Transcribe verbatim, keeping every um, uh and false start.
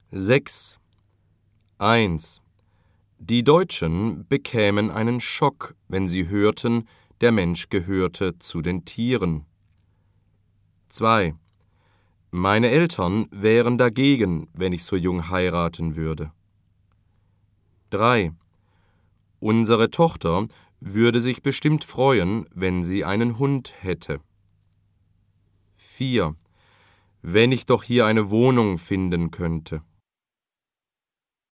sechs. eins. Die Deutschen bekämen einen Schock, wenn sie hörten, der Mensch gehörte zu den Tieren. zwei. Meine Eltern wären dagegen, wenn ich so jung heiraten würde. drei. Unsere Tochter würde sich bestimmt freuen, wenn sie einen Hund hätte. vier. Wenn ich doch hier eine Wohnung finden könnte.